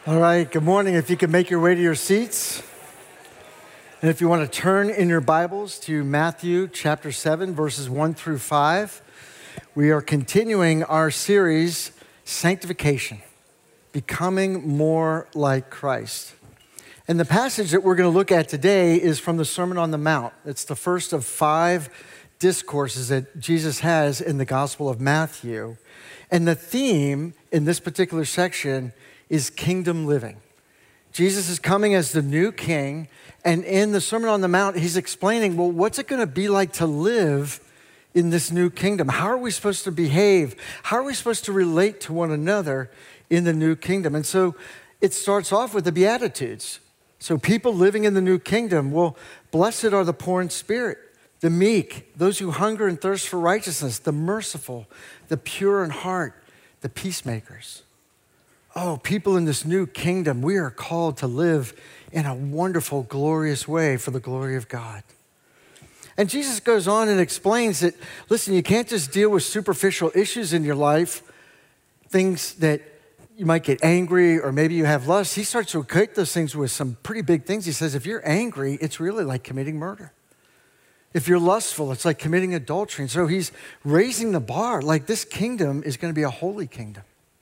All right, good morning. If you could make your way to your seats. And if you want to turn in your Bibles to Matthew chapter 7, verses 1 through 5, we are continuing our series, Sanctification, Becoming More Like Christ. And the passage that we're going to look at today is from the Sermon on the Mount. It's the first of 5 discourses that Jesus has in the Gospel of Matthew. And the theme in this particular section is kingdom living. Jesus is coming as the new king, and in the Sermon on the Mount, he's explaining, well, what's it going to be like to live in this new kingdom? How are we supposed to behave? How are we supposed to relate to one another in the new kingdom? And so it starts off with the Beatitudes. So people living in the new kingdom, well, blessed are the poor in spirit, the meek, those who hunger and thirst for righteousness, the merciful, the pure in heart, the peacemakers. Oh, people in this new kingdom, we are called to live in a wonderful, glorious way for the glory of God. And Jesus goes on and explains that, listen, you can't just deal with superficial issues in your life, things that you might get angry or maybe you have lust. He starts to equate those things with some pretty big things. He says, if you're angry, it's really like committing murder. If you're lustful, it's like committing adultery. And so he's raising the bar, like this kingdom is going to be a holy kingdom.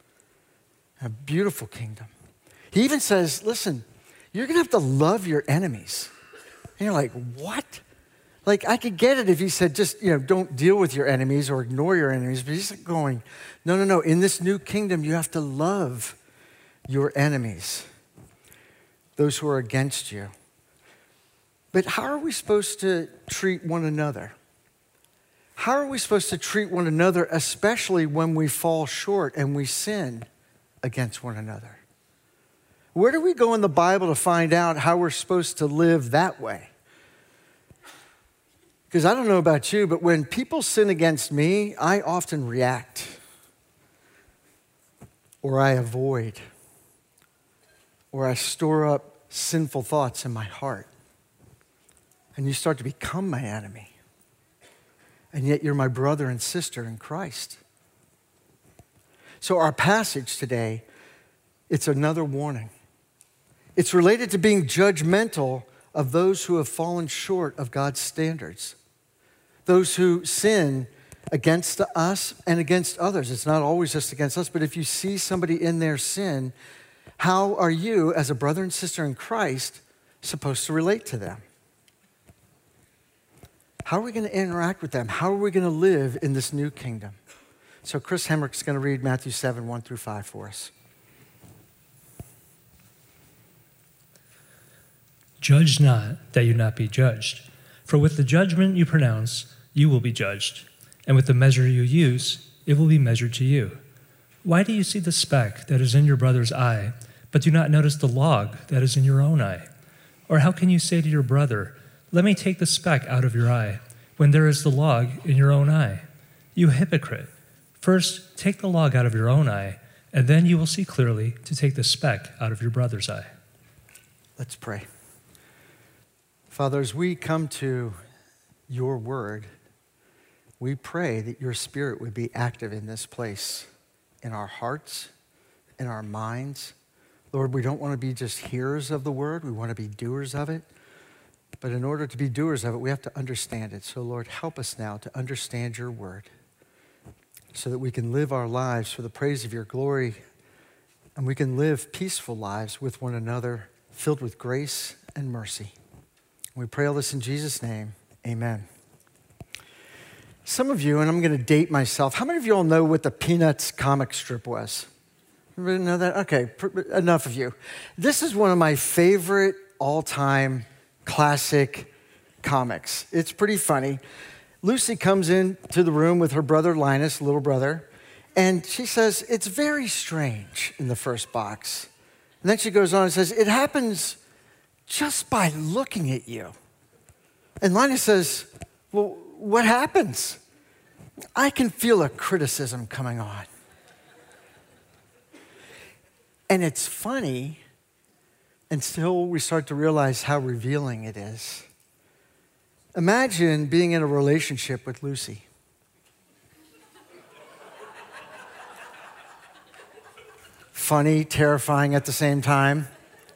A beautiful kingdom. He even says, listen, you're going to have to love your enemies. And you're like, what? Like, I could get it if he said, just, don't deal with your enemies or ignore your enemies. But he's going, no. In this new kingdom, you have to love your enemies, those who are against you. But how are we supposed to treat one another? How are we supposed to treat one another, especially when we fall short and we sin against one another? Where do we go in the Bible to find out how we're supposed to live that way? Because I don't know about you, but when people sin against me, I often react, or I avoid, or I store up sinful thoughts in my heart. And you start to become my enemy. And yet you're my brother and sister in Christ. So our passage today, it's another warning. It's related to being judgmental of those who have fallen short of God's standards, those who sin against us and against others. It's not always just against us, but if you see somebody in their sin, how are you, as a brother and sister in Christ, supposed to relate to them? How are we going to interact with them? How are we going to live in this new kingdom? So Chris Hemrick's going to read Matthew 7, 1 through 5 for us. Judge not, that you not be judged. For with the judgment you pronounce, you will be judged. And with the measure you use, it will be measured to you. Why do you see the speck that is in your brother's eye, but do not notice the log that is in your own eye? Or how can you say to your brother, let me take the speck out of your eye, when there is the log in your own eye? You hypocrite. First, take the log out of your own eye, and then you will see clearly to take the speck out of your brother's eye. Let's pray. Father, as we come to your word, we pray that your Spirit would be active in this place, in our hearts, in our minds. Lord, we don't want to be just hearers of the word. We want to be doers of it. But in order to be doers of it, we have to understand it. So, Lord, help us now to understand your word, so that we can live our lives for the praise of your glory, and we can live peaceful lives with one another, filled with grace and mercy. We pray all this in Jesus' name, amen. Some of you, and I'm going to date myself, how many of you all know what the Peanuts comic strip was? Everybody know that? Okay, enough of you. This is one of my favorite all-time classic comics. It's pretty funny. Lucy comes into the room with her brother Linus, little brother, and she says, it's very strange in the first box. And then she goes on and says, it happens just by looking at you. And Linus says, well, what happens? I can feel a criticism coming on. And it's funny until we start to realize how revealing it is. Imagine being in a relationship with Lucy. funny, terrifying at the same time.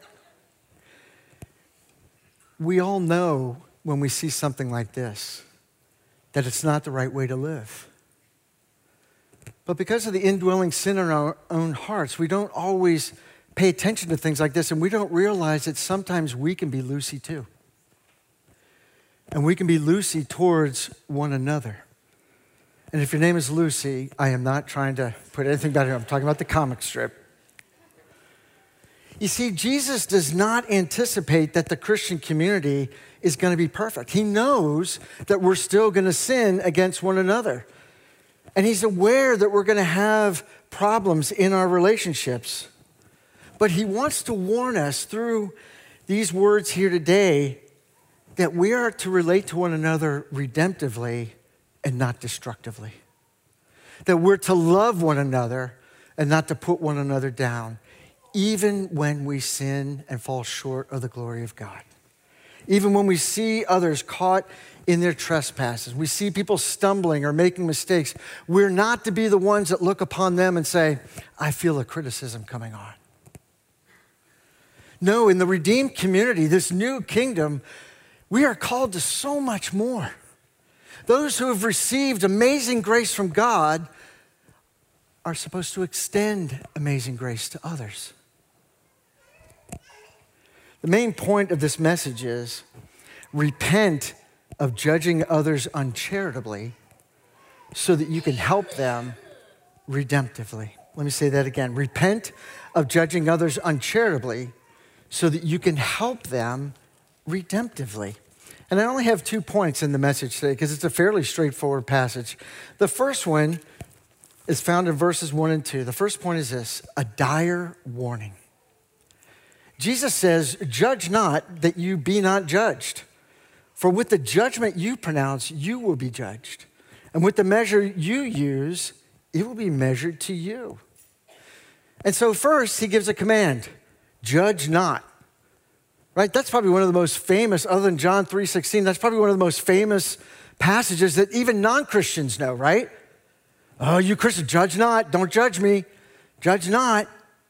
We all know when we see something like this that it's not the right way to live. But because of the indwelling sin in our own hearts, we don't always pay attention to things like this, and we don't realize that sometimes we can be loosey too. And we can be loosey towards one another. And if your name is Lucy, I am not trying to put anything down here. I'm talking about the comic strip. You see, Jesus does not anticipate that the Christian community is going to be perfect. He knows that we're still going to sin against one another. And he's aware that we're going to have problems in our relationships. But he wants to warn us through these words here today that we are to relate to one another redemptively and not destructively. That we're to love one another and not to put one another down, even when we sin and fall short of the glory of God. Even when we see others caught in their trespasses, we see people stumbling or making mistakes, we're not to be the ones that look upon them and say, I feel a criticism coming on. No, in the redeemed community, this new kingdom, we are called to so much more. Those who have received amazing grace from God are supposed to extend amazing grace to others. The main point of this message is repent of judging others uncharitably so that you can help them redemptively. Let me say that again. Repent of judging others uncharitably so that you can help them redemptively. And I only have 2 points in the message today because it's a fairly straightforward passage. The first one is found in verses 1 and 2. The first point is this: a dire warning. Jesus says, judge not that you be not judged. For with the judgment you pronounce, you will be judged. And with the measure you use, it will be measured to you. And so first, he gives a command: judge not. Right? That's probably one of the most famous, other than John 3:16, that's probably one of the most famous passages that even non-Christians know, right? Oh, you Christians, judge not. Don't judge me. Judge not.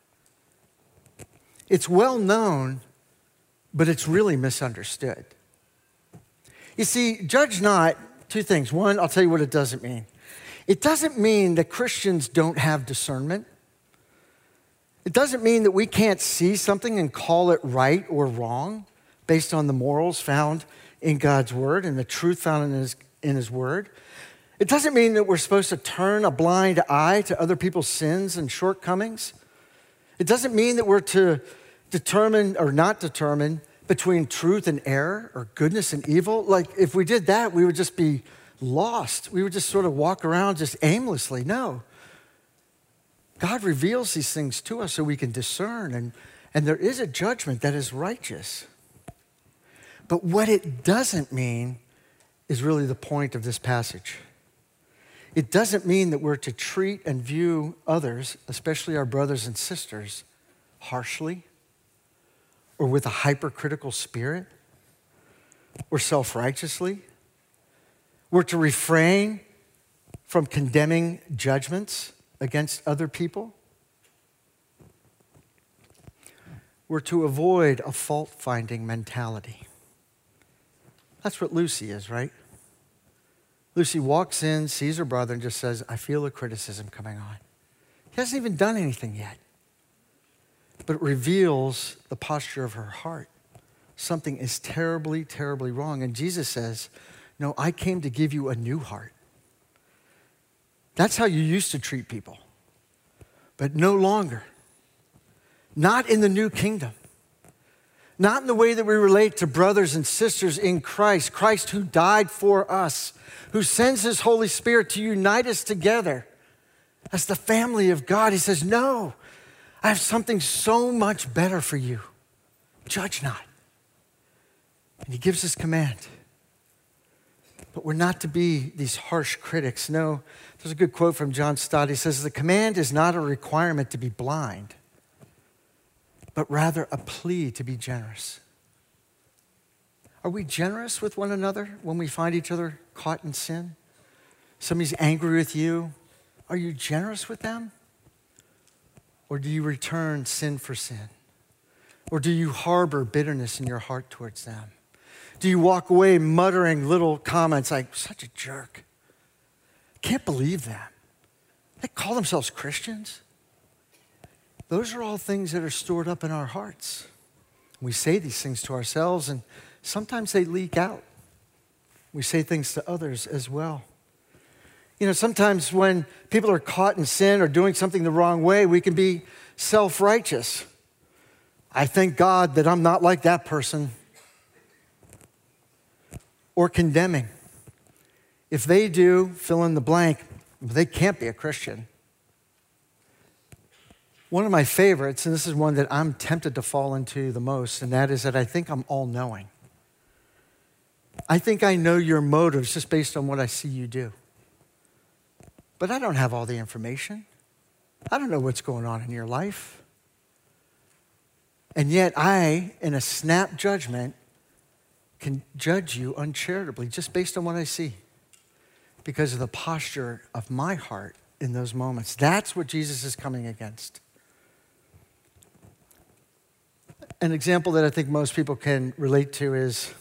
It's well known, but it's really misunderstood. You see, judge not, 2 things. One, I'll tell you what it doesn't mean. It doesn't mean that Christians don't have discernment. It doesn't mean that we can't see something and call it right or wrong based on the morals found in God's word and the truth found in his word. It doesn't mean that we're supposed to turn a blind eye to other people's sins and shortcomings. It doesn't mean that we're to determine or not determine between truth and error or goodness and evil. Like, if we did that, we would just be lost. We would just sort of walk around just aimlessly. No. God reveals these things to us so we can discern, and there is a judgment that is righteous. But what it doesn't mean is really the point of this passage. It doesn't mean that we're to treat and view others, especially our brothers and sisters, harshly or with a hypercritical spirit or self-righteously. We're to refrain from condemning judgments against other people. We're to avoid a fault-finding mentality. That's what Lucy is, right? Lucy walks in, sees her brother, and just says, I feel a criticism coming on. He hasn't even done anything yet. But it reveals the posture of her heart. Something is terribly, terribly wrong. And Jesus says, no, I came to give you a new heart. That's how you used to treat people. But no longer. Not in the new kingdom. Not in the way that we relate to brothers and sisters in Christ. Christ who died for us, who sends his Holy Spirit to unite us together as the family of God. He says, no, I have something so much better for you. Judge not. And he gives this command. But we're not to be these harsh critics. No, there's a good quote from John Stott. He says, the command is not a requirement to be blind, but rather a plea to be generous. Are we generous with one another when we find each other caught in sin? Somebody's angry with you. Are you generous with them? Or do you return sin for sin? Or do you harbor bitterness in your heart towards them? Do you walk away muttering little comments like, such a jerk? Can't believe that. They call themselves Christians. Those are all things that are stored up in our hearts. We say these things to ourselves, and sometimes they leak out. We say things to others as well. You know, sometimes when people are caught in sin or doing something the wrong way, we can be self-righteous. I thank God that I'm not like that person. Or condemning. If they do, fill in the blank, they can't be a Christian. One of my favorites, and this is one that I'm tempted to fall into the most, and that is that I think I'm all-knowing. I think I know your motives just based on what I see you do. But I don't have all the information. I don't know what's going on in your life. And yet I, in a snap judgment, can judge you uncharitably just based on what I see because of the posture of my heart in those moments. That's what Jesus is coming against. An example that I think most people can relate to is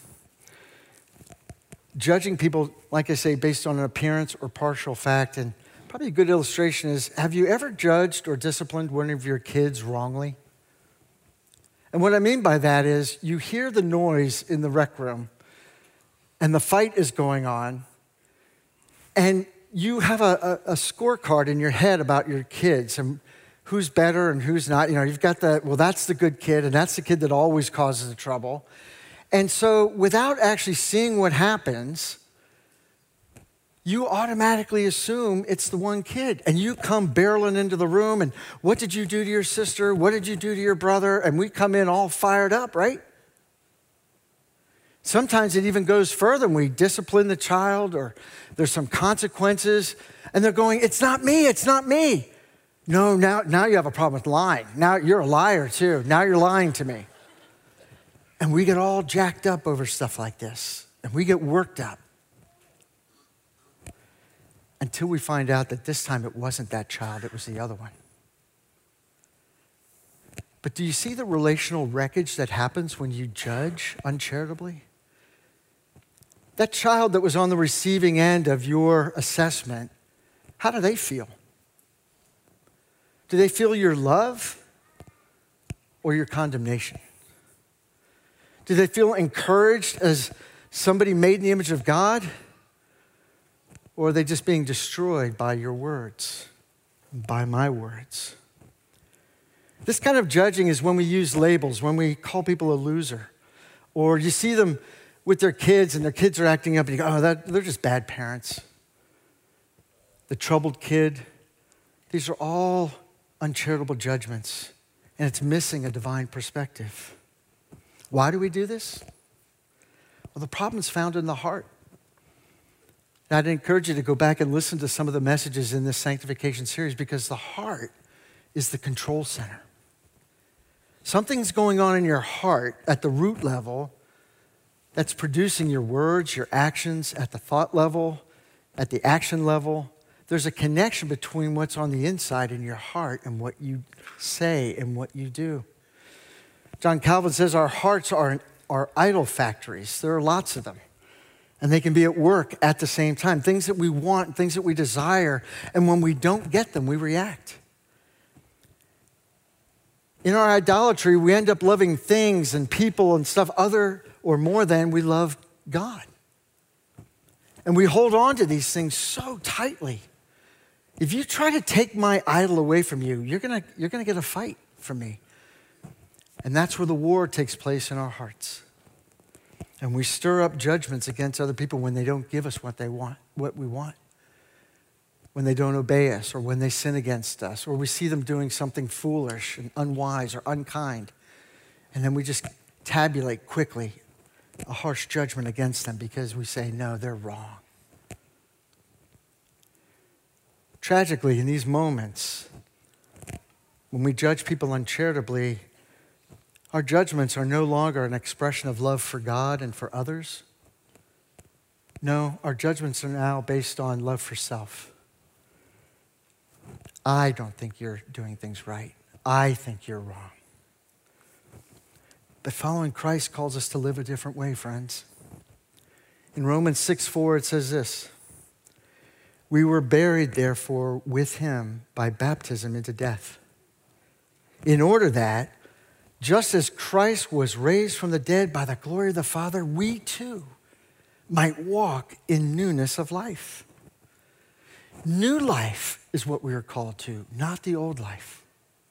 judging people, like I say, based on an appearance or partial fact. And probably a good illustration is, have you ever judged or disciplined one of your kids wrongly? And what I mean by that is you hear the noise in the rec room and the fight is going on and you have a scorecard in your head about your kids and who's better and who's not. You know, you've got that's the good kid and that's the kid that always causes the trouble. And so without actually seeing what happens, you automatically assume it's the one kid. And you come barreling into the room and what did you do to your sister? What did you do to your brother? And we come in all fired up, right? Sometimes it even goes further and we discipline the child or there's some consequences and they're going, it's not me, it's not me. No, now you have a problem with lying. Now you're a liar too. Now you're lying to me. And we get all jacked up over stuff like this and we get worked up. Until we find out that this time it wasn't that child, it was the other one. But do you see the relational wreckage that happens when you judge uncharitably? That child that was on the receiving end of your assessment, how do they feel? Do they feel your love or your condemnation? Do they feel encouraged as somebody made in the image of God? Or are they just being destroyed by your words, by my words? This kind of judging is when we use labels, when we call people a loser. Or you see them with their kids and their kids are acting up and you go, oh, they're just bad parents. The troubled kid. These are all uncharitable judgments. And it's missing a divine perspective. Why do we do this? Well, the problem is found in the heart. I'd encourage you to go back and listen to some of the messages in this sanctification series because the heart is the control center. Something's going on in your heart at the root level that's producing your words, your actions at the thought level, at the action level. There's a connection between what's on the inside in your heart and what you say and what you do. John Calvin says our hearts are idol factories. There are lots of them. And they can be at work at the same time. Things that we want, things that we desire. And when we don't get them, we react. In our idolatry, we end up loving things and people and stuff other or more than we love God. And we hold on to these things so tightly. If you try to take my idol away from you, you're gonna get a fight from me. And that's where the war takes place in our hearts. And we stir up judgments against other people when they don't give us what we want. When they don't obey us or when they sin against us or we see them doing something foolish and unwise or unkind. And then we just tabulate quickly a harsh judgment against them because we say, no, they're wrong. Tragically, in these moments, when we judge people uncharitably, our judgments are no longer an expression of love for God and for others. No, our judgments are now based on love for self. I don't think you're doing things right. I think you're wrong. But following Christ calls us to live a different way, friends. In Romans 6:4, it says this: we were buried, therefore, with him by baptism into death, in order that, just as Christ was raised from the dead by the glory of the Father, we too might walk in newness of life. New life is what we are called to, not the old life.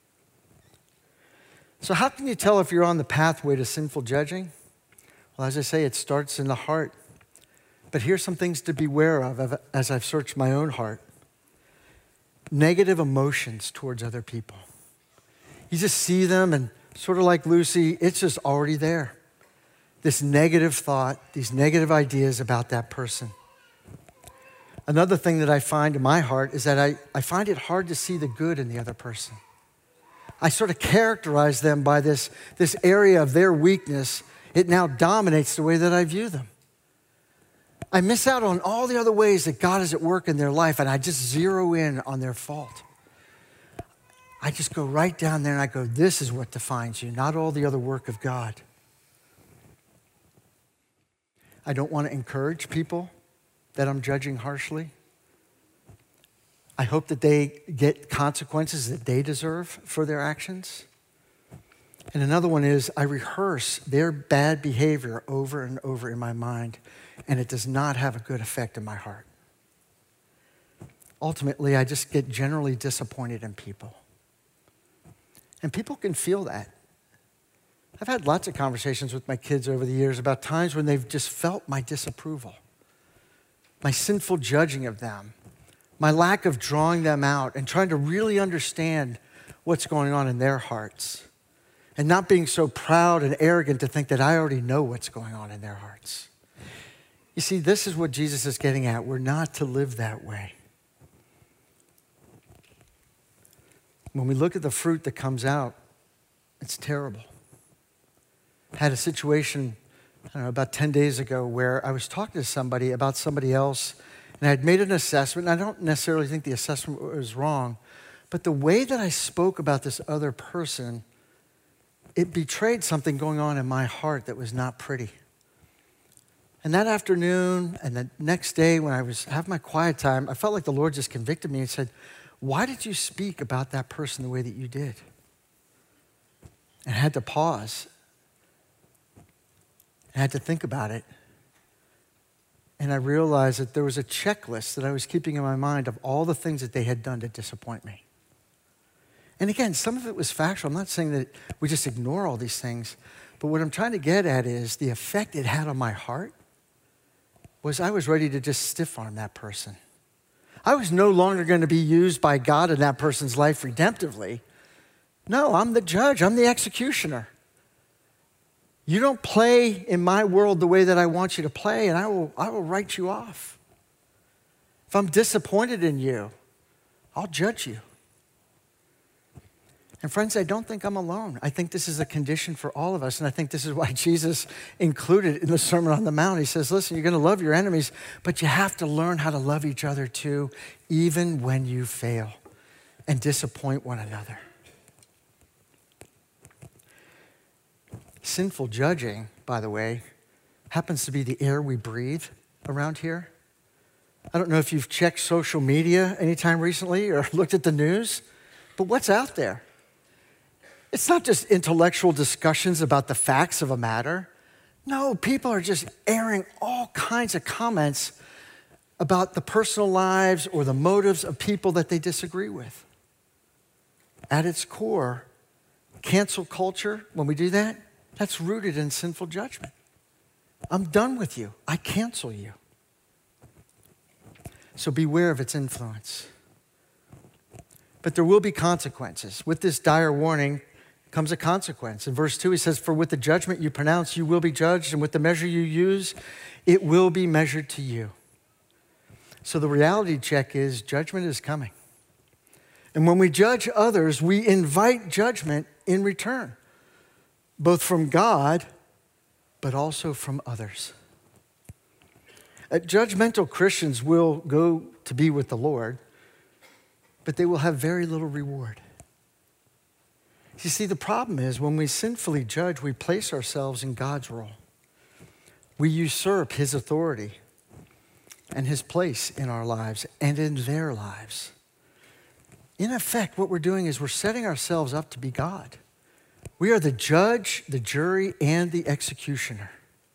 So how can you tell if you're on the pathway to sinful judging? Well, as I say, it starts in the heart. But here's some things to beware of as I've searched my own heart. Negative emotions towards other people. You just see them and sort of like Lucy, it's just already there. This negative thought, these negative ideas about that person. Another thing that I find in my heart is that I find it hard to see the good in the other person. I sort of characterize them by this area of their weakness. It now dominates the way that I view them. I miss out on all the other ways that God is at work in their life, and I just zero in on their fault. I just go right down there and I go, this is what defines you, not all the other work of God. I don't want to encourage people that I'm judging harshly. I hope that they get consequences that they deserve for their actions. And another one is I rehearse their bad behavior over and over in my mind, and it does not have a good effect in my heart. Ultimately, I just get generally disappointed in people. And people can feel that. I've had lots of conversations with my kids over the years about times when they've just felt my disapproval, my sinful judging of them, my lack of drawing them out and trying to really understand what's going on in their hearts, and not being so proud and arrogant to think that I already know what's going on in their hearts. You see, this is what Jesus is getting at. We're not to live that way. When we look at the fruit that comes out, it's terrible. I had a situation, about 10 days ago where I was talking to somebody about somebody else, and I had made an assessment, and I don't necessarily think the assessment was wrong, but the way that I spoke about this other person, it betrayed something going on in my heart that was not pretty. And that afternoon and the next day when I was having my quiet time, I felt like the Lord just convicted me and said, why did you speak about that person the way that you did? And I had to pause. I had to think about it. And I realized that there was a checklist that I was keeping in my mind of all the things that they had done to disappoint me. And again, some of it was factual. I'm not saying that we just ignore all these things. But what I'm trying to get at is the effect it had on my heart was I was ready to just stiff-arm that person. I was no longer going to be used by God in that person's life redemptively. No, I'm the judge. I'm the executioner. You don't play in my world the way that I want you to play, and I will write you off. If I'm disappointed in you, I'll judge you. And friends, I don't think I'm alone. I think this is a condition for all of us, and I think this is why Jesus included in the Sermon on the Mount. He says, listen, you're going to love your enemies, but you have to learn how to love each other too, even when you fail and disappoint one another. Sinful judging, by the way, happens to be the air we breathe around here. I don't know if you've checked social media anytime recently or looked at the news, but what's out there? It's not just intellectual discussions about the facts of a matter. No, people are just airing all kinds of comments about the personal lives or the motives of people that they disagree with. At its core, cancel culture, when we do that, that's rooted in sinful judgment. I'm done with you. I cancel you. So beware of its influence. But there will be consequences. With this dire warning comes a consequence. In verse 2, he says, for with the judgment you pronounce, you will be judged, and with the measure you use, it will be measured to you. So the reality check is judgment is coming. And when we judge others, we invite judgment in return, both from God, but also from others. Judgmental Christians will go to be with the Lord, but they will have very little reward. You see, the problem is when we sinfully judge, we place ourselves in God's role. We usurp his authority and his place in our lives and in their lives. In effect, what we're doing is we're setting ourselves up to be God. We are the judge, the jury, and the executioner.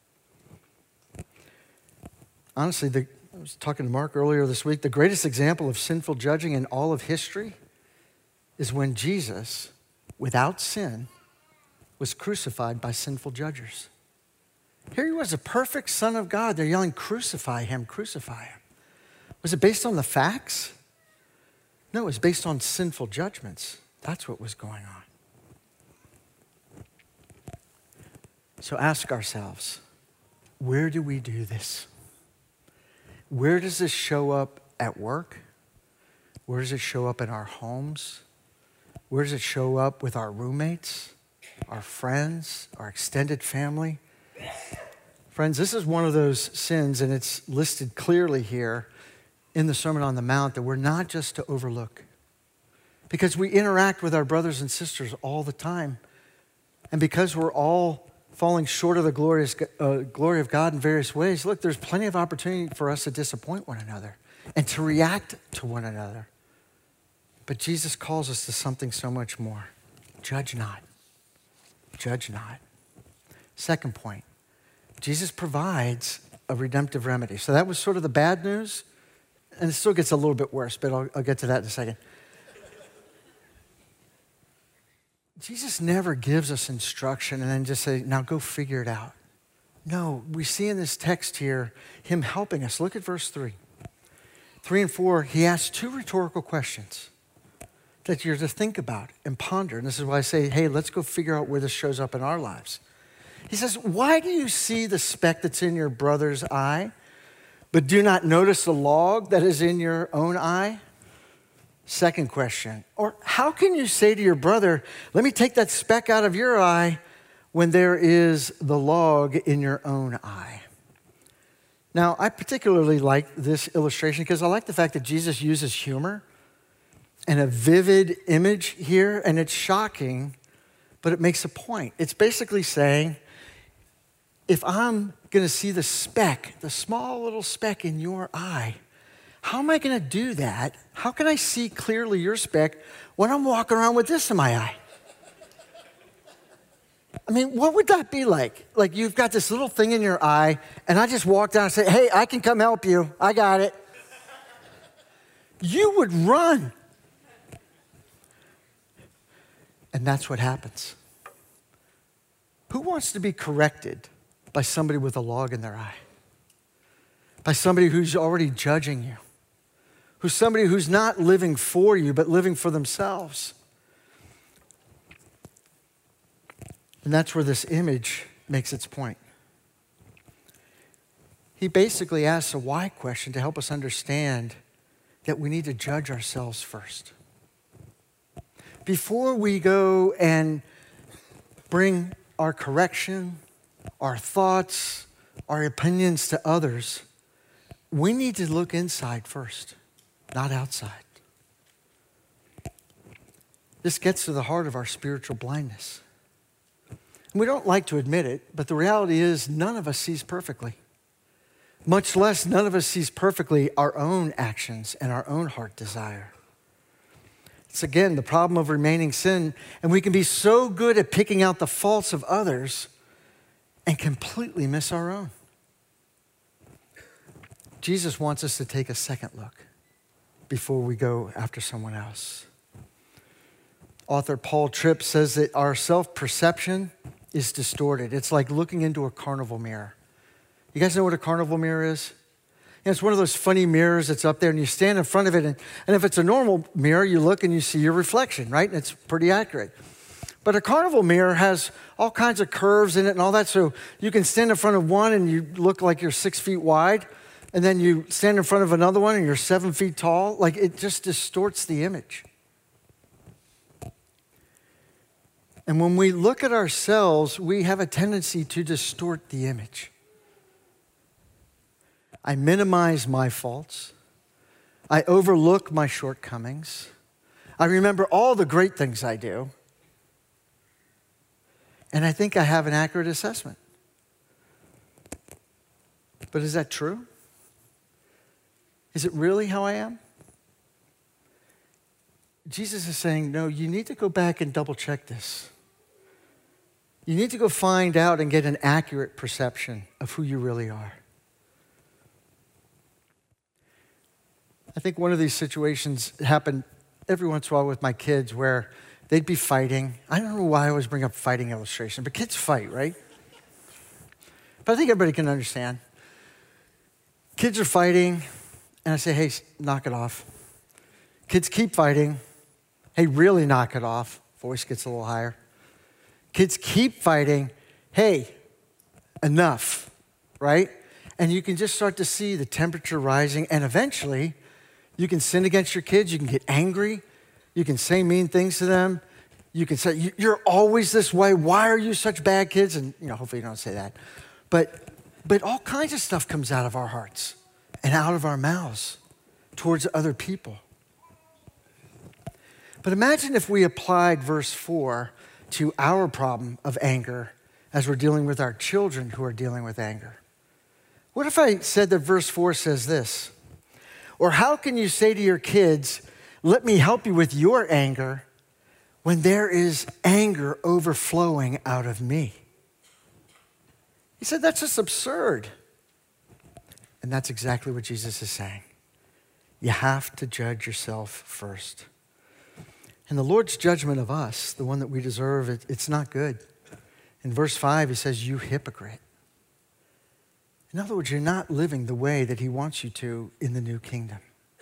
Honestly, I was talking to Mark earlier this week, the greatest example of sinful judging in all of history is when Jesus, without sin, was crucified by sinful judges. Here he was, a perfect Son of God. They're yelling, crucify him, crucify him. Was it based on the facts? No, it was based on sinful judgments. That's what was going on. So ask ourselves, where do we do this? Where does this show up at work? Where does it show up in our homes? Where does it show up with our roommates, our friends, our extended family? Friends, this is one of those sins, and it's listed clearly here in the Sermon on the Mount, that we're not just to overlook. Because we interact with our brothers and sisters all the time. And because we're all falling short of the glory of God in various ways, look, there's plenty of opportunity for us to disappoint one another and to react to one another. But Jesus calls us to something so much more. Judge not. Judge not. Second point, Jesus provides a redemptive remedy. So that was sort of the bad news, and it still gets a little bit worse, but I'll get to that in a second. Jesus never gives us instruction and then just say, now go figure it out. No, we see in this text here him helping us. Look at verse 3. 3 and 4, he asks two rhetorical questions that you're to think about and ponder. And this is why I say, hey, let's go figure out where this shows up in our lives. He says, why do you see the speck that's in your brother's eye, but do not notice the log that is in your own eye? Second question, or how can you say to your brother, let me take that speck out of your eye when there is the log in your own eye? Now, I particularly like this illustration because I like the fact that Jesus uses humor and a vivid image here, and it's shocking, but it makes a point. It's basically saying, if I'm going to see the speck, the small little speck in your eye, how am I going to do that? How can I see clearly your speck when I'm walking around with this in my eye? I mean, what would that be like? Like you've got this little thing in your eye, and I just walk down and say, hey, I can come help you. I got it. You would run. And that's what happens. Who wants to be corrected by somebody with a log in their eye? By somebody who's already judging you? Who's somebody who's not living for you, but living for themselves? And that's where this image makes its point. He basically asks a why question to help us understand that we need to judge ourselves first. Before we go and bring our correction, our thoughts, our opinions to others, we need to look inside first, not outside. This gets to the heart of our spiritual blindness. And we don't like to admit it, but the reality is none of us sees perfectly. Much less none of us sees perfectly our own actions and our own heart desire. It's again the problem of remaining sin, and we can be so good at picking out the faults of others and completely miss our own. Jesus wants us to take a second look before we go after someone else. Author Paul Tripp says that our self-perception is distorted. It's like looking into a carnival mirror. You guys know what a carnival mirror is? You know, it's one of those funny mirrors that's up there, and you stand in front of it, and if it's a normal mirror, you look and you see your reflection, right? And it's pretty accurate. But a carnival mirror has all kinds of curves in it and all that, so you can stand in front of one and you look like you're 6 feet wide, and then you stand in front of another one and you're 7 feet tall. Like, it just distorts the image. And when we look at ourselves, we have a tendency to distort the image. I minimize my faults. I overlook my shortcomings. I remember all the great things I do, And I think I have an accurate assessment. But is that true? Is it really how I am? Jesus is saying, no, you need to go back and double check this. You need to go find out and get an accurate perception of who you really are. I think one of these situations happened every once in a while with my kids where they'd be fighting. I don't know why I always bring up fighting illustration, but kids fight, right? But I think everybody can understand. Kids are fighting, and I say, hey, knock it off. Kids keep fighting. Hey, really knock it off. Voice gets a little higher. Kids keep fighting. Hey, enough, right? And you can just start to see the temperature rising, and eventually you can sin against your kids. You can get angry. You can say mean things to them. You can say, you're always this way. Why are you such bad kids? And, hopefully you don't say that. But all kinds of stuff comes out of our hearts and out of our mouths towards other people. But imagine if we applied verse 4 to our problem of anger as we're dealing with our children who are dealing with anger. What if I said that verse 4 says this? Or how can you say to your kids, let me help you with your anger, when there is anger overflowing out of me? He said, that's just absurd. And that's exactly what Jesus is saying. You have to judge yourself first. And the Lord's judgment of us, the one that we deserve, it's not good. In verse 5, he says, you hypocrite. In other words, you're not living the way that he wants you to in the new kingdom.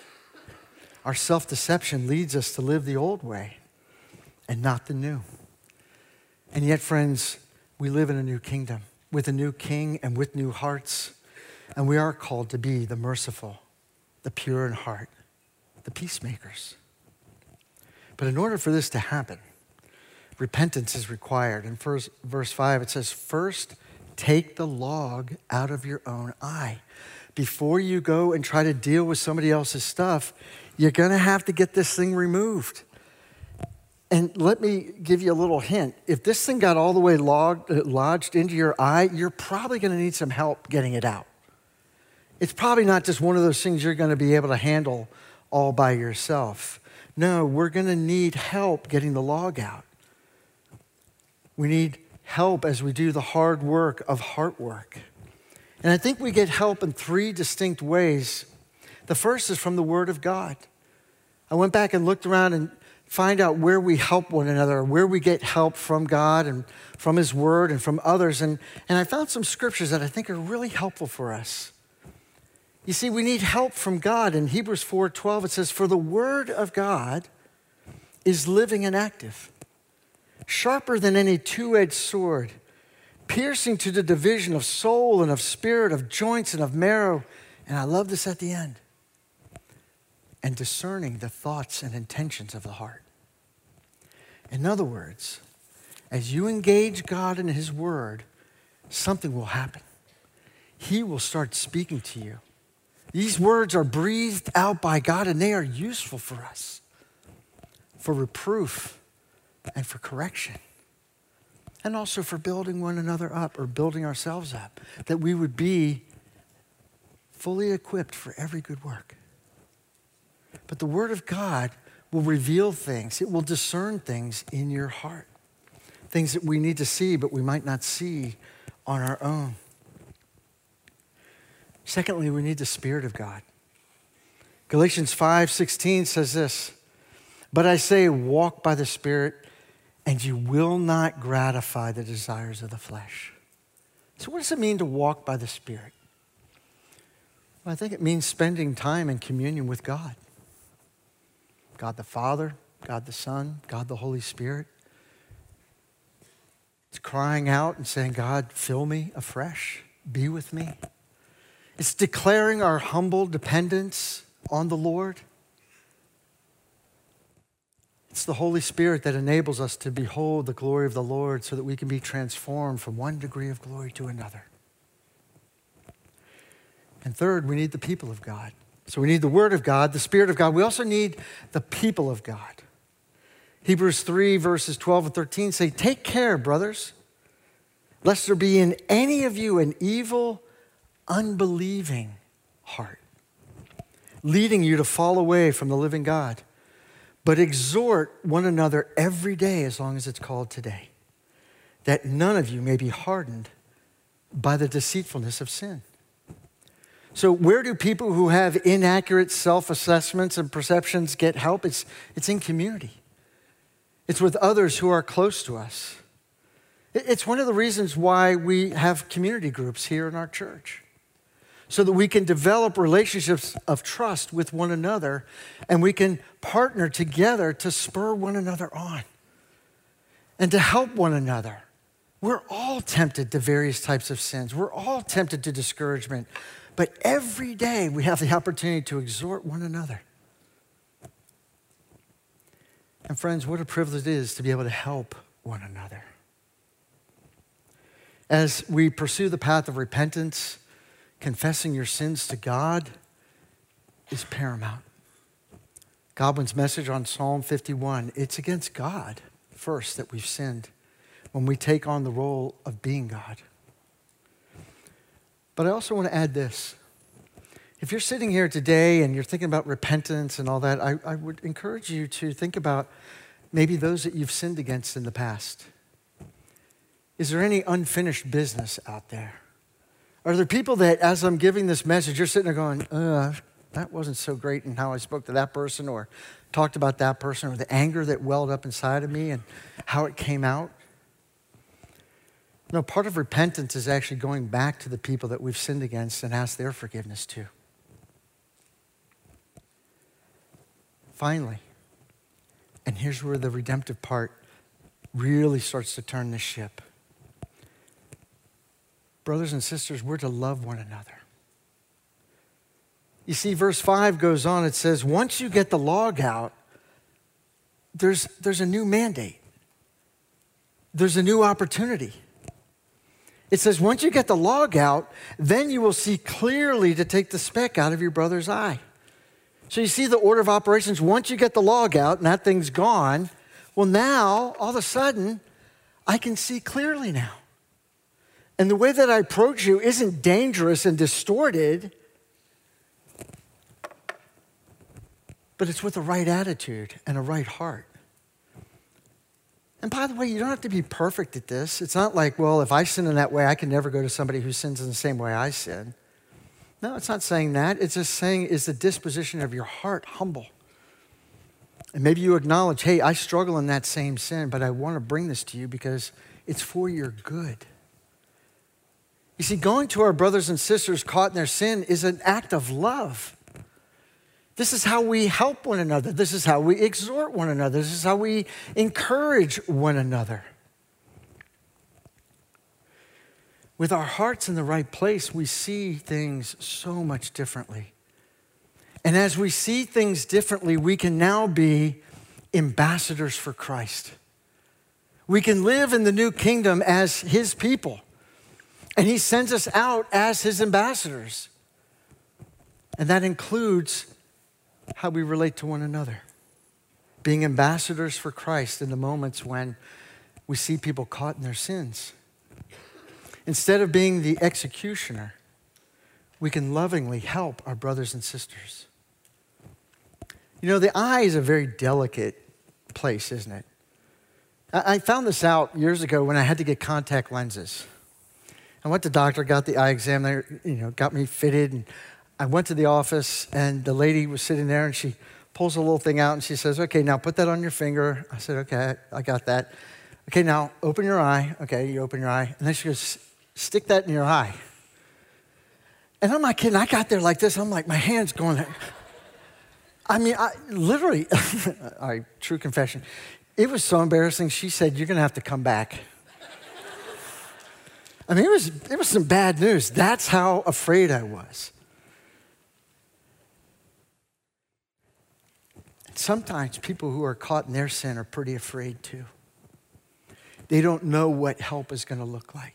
Our self-deception leads us to live the old way and not the new. And yet, friends, we live in a new kingdom with a new king and with new hearts. And we are called to be the merciful, the pure in heart, the peacemakers. But in order for this to happen, repentance is required. In verse 5, it says, first, take the log out of your own eye. Before you go and try to deal with somebody else's stuff, you're going to have to get this thing removed. And let me give you a little hint. If this thing got all the way lodged into your eye, you're probably going to need some help getting it out. It's probably not just one of those things you're going to be able to handle all by yourself. No, we're going to need help getting the log out. We need help as we do the hard work of heart work. And I think we get help in three distinct ways. The first is from the Word of God. I went back and looked around and find out where we help one another, where we get help from God and from His Word and from others. And I found some scriptures that I think are really helpful for us. You see, we need help from God. In Hebrews 4:12, it says, for the Word of God is living and active, sharper than any two-edged sword, piercing to the division of soul and of spirit, of joints and of marrow. And I love this at the end. And discerning the thoughts and intentions of the heart. In other words, as you engage God in His Word, something will happen. He will start speaking to you. These words are breathed out by God, and they are useful for us, for reproof and for correction, and also for building one another up or building ourselves up, that we would be fully equipped for every good work. But the Word of God will reveal things. It will discern things in your heart, things that we need to see, but we might not see on our own. Secondly, we need the Spirit of God. Galatians 5:16 says this, but I say, walk by the Spirit, and you will not gratify the desires of the flesh. So what does it mean to walk by the Spirit? Well, I think it means spending time in communion with God. God the Father, God the Son, God the Holy Spirit. It's crying out and saying, God, fill me afresh. Be with me. It's declaring our humble dependence on the Lord. It's the Holy Spirit that enables us to behold the glory of the Lord so that we can be transformed from one degree of glory to another. And third, we need the people of God. So we need the Word of God, the Spirit of God. We also need the people of God. Hebrews 3 verses 12 and 13 say, take care, brothers, lest there be in any of you an evil, unbelieving heart, leading you to fall away from the living God. But exhort one another every day as long as it's called today, that none of you may be hardened by the deceitfulness of sin. So where do people who have inaccurate self-assessments and perceptions get help? It's in community. It's with others who are close to us. It's one of the reasons why we have community groups here in our church, so that we can develop relationships of trust with one another, and we can partner together to spur one another on and to help one another. We're all tempted to various types of sins. We're all tempted to discouragement. But every day we have the opportunity to exhort one another. And friends, what a privilege it is to be able to help one another. As we pursue the path of repentance, confessing your sins to God is paramount. Godwin's message on Psalm 51, it's against God first that we've sinned when we take on the role of being God. But I also want to add this. If you're sitting here today and you're thinking about repentance and all that, I would encourage you to think about maybe those that you've sinned against in the past. Is there any unfinished business out there? Are there people that, as I'm giving this message, you're sitting there going, that wasn't so great in how I spoke to that person or talked about that person, or the anger that welled up inside of me and how it came out? No, part of repentance is actually going back to the people that we've sinned against and ask their forgiveness too. Finally, and here's where the redemptive part really starts to turn the ship. Brothers and sisters, we're to love one another. You see, verse 5 goes on, it says, once you get the log out, there's a new mandate. There's a new opportunity. It says, once you get the log out, then you will see clearly to take the speck out of your brother's eye. So you see the order of operations. Once you get the log out and that thing's gone, well, now, all of a sudden, I can see clearly now. And the way that I approach you isn't dangerous and distorted, but it's with the right attitude and a right heart. And by the way, you don't have to be perfect at this. It's not like, well, if I sin in that way, I can never go to somebody who sins in the same way I sin. No, it's not saying that. It's just saying, is the disposition of your heart humble? And maybe you acknowledge, hey, I struggle in that same sin, but I want to bring this to you because it's for your good. You see, going to our brothers and sisters caught in their sin is an act of love. This is how we help one another. This is how we exhort one another. This is how we encourage one another. With our hearts in the right place, we see things so much differently. And as we see things differently, we can now be ambassadors for Christ. We can live in the new kingdom as his people. And he sends us out as his ambassadors. And that includes how we relate to one another. Being ambassadors for Christ in the moments when we see people caught in their sins. Instead of being the executioner, we can lovingly help our brothers and sisters. You know, the eye is a very delicate place, isn't it? I found this out years ago when I had to get contact lenses. I went to the doctor, got the eye exam, got me fitted, and I went to the office, and the lady was sitting there, and she pulls a little thing out, and she says, okay, now put that on your finger. I said, okay, I got that. Okay, now open your eye. Okay, you open your eye. And then she goes, stick that in your eye. And I'm not kidding. I got there like this. I'm like, my hand's going. I mean, literally, true confession. It was so embarrassing. She said, you're going to have to come back. I mean, it was some bad news. That's how afraid I was. And sometimes people who are caught in their sin are pretty afraid too. They don't know what help is going to look like.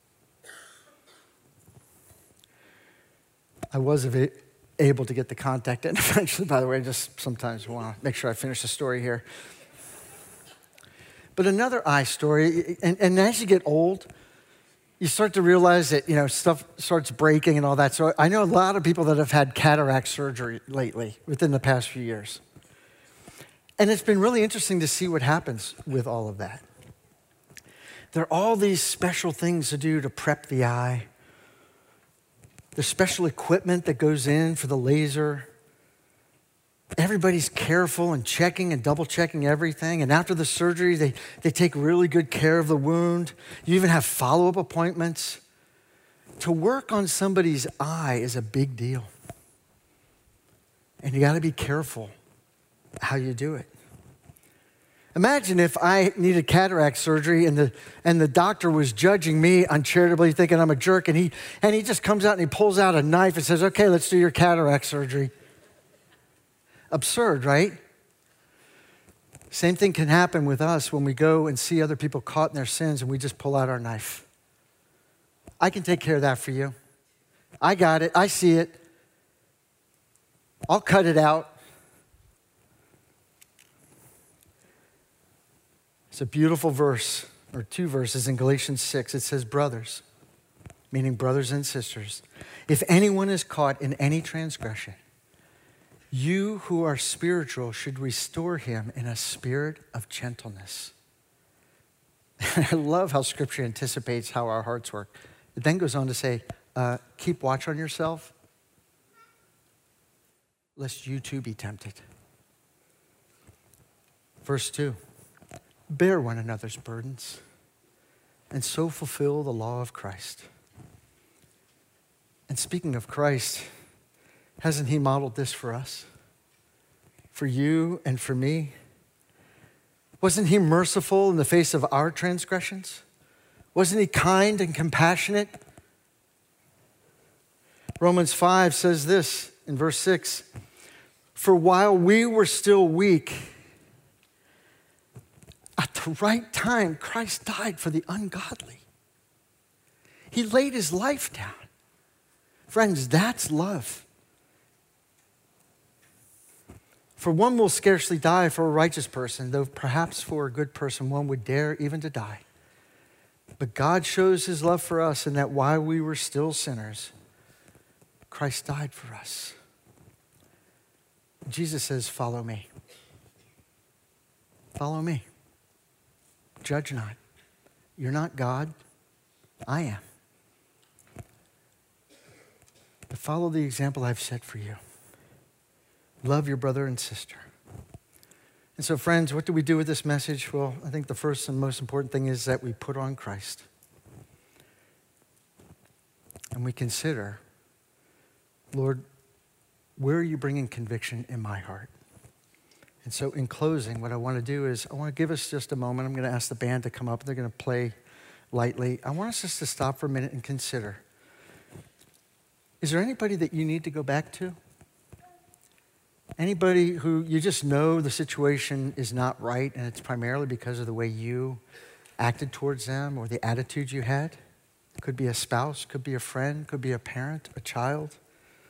I was able to get the contact in eventually, by the way. Just sometimes I want to make sure I finish the story here. But another eye story, and as you get old, you start to realize that, stuff starts breaking and all that. So I know a lot of people that have had cataract surgery lately within the past few years. And it's been really interesting to see what happens with all of that. There are all these special things to do to prep the eye. There's special equipment that goes in for the laser. Everybody's careful and checking and double checking everything. And after the surgery, they take really good care of the wound. You even have follow-up appointments. To work on somebody's eye is a big deal. And you got to be careful how you do it. Imagine if I needed cataract surgery and the doctor was judging me uncharitably, thinking I'm a jerk, and he just comes out and he pulls out a knife and says, okay, let's do your cataract surgery. Absurd, right? Same thing can happen with us when we go and see other people caught in their sins and we just pull out our knife. I can take care of that for you. I got it. I see it. I'll cut it out. It's a beautiful verse, or two verses in Galatians 6. It says, brothers, meaning brothers and sisters, if anyone is caught in any transgression, you who are spiritual should restore him in a spirit of gentleness. I love how Scripture anticipates how our hearts work. It then goes on to say, keep watch on yourself, lest you too be tempted. Verse 2, bear one another's burdens, and so fulfill the law of Christ. And speaking of Christ, hasn't he modeled this for us? For you and for me? Wasn't he merciful in the face of our transgressions? Wasn't he kind and compassionate? Romans 5 says this in verse 6, for while we were still weak, at the right time, Christ died for the ungodly. He laid his life down. Friends, that's love. For one will scarcely die for a righteous person, though perhaps for a good person one would dare even to die. But God shows his love for us in that while we were still sinners, Christ died for us. Jesus says, follow me. Follow me. Judge not. You're not God. I am. But follow the example I've set for you. Love your brother and sister. And so, friends, what do we do with this message? Well, I think the first and most important thing is that we put on Christ. And we consider, Lord, where are you bringing conviction in my heart? And so in closing, what I want to do is I want to give us just a moment. I'm going to ask the band to come up. They're going to play lightly. I want us just to stop for a minute and consider. Is there anybody that you need to go back to? Anybody who you just know the situation is not right and it's primarily because of the way you acted towards them or the attitude you had? It could be a spouse, could be a friend, could be a parent, a child.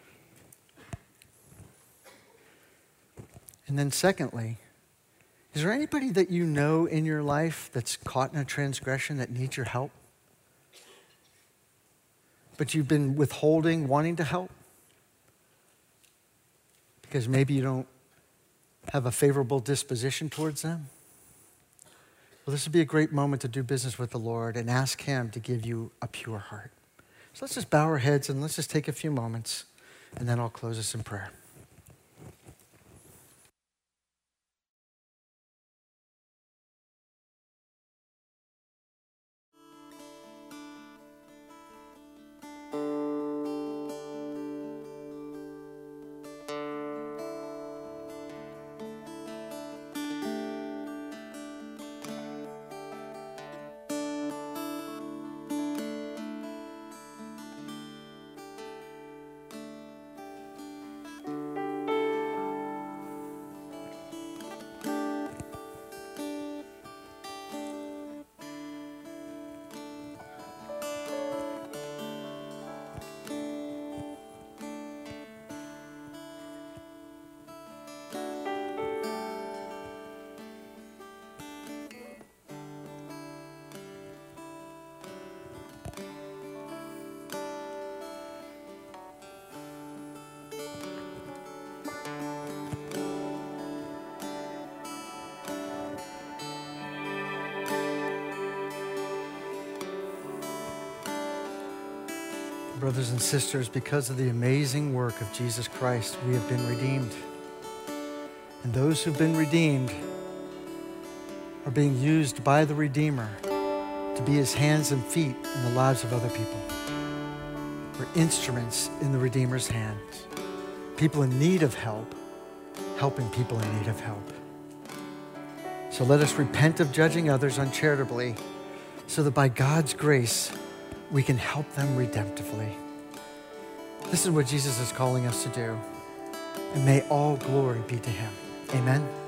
And then secondly, is there anybody that you know in your life that's caught in a transgression that needs your help? But you've been withholding, wanting to help? Because maybe you don't have a favorable disposition towards them? Well, this would be a great moment to do business with the Lord and ask him to give you a pure heart. So let's just bow our heads and let's just take a few moments, and then I'll close us in prayer. Brothers and sisters, because of the amazing work of Jesus Christ, we have been redeemed. And those who've been redeemed are being used by the Redeemer to be his hands and feet in the lives of other people. We're instruments in the Redeemer's hands. People in need of help, helping people in need of help. So let us repent of judging others uncharitably so that by God's grace, we can help them redemptively. This is what Jesus is calling us to do. And may all glory be to him. Amen.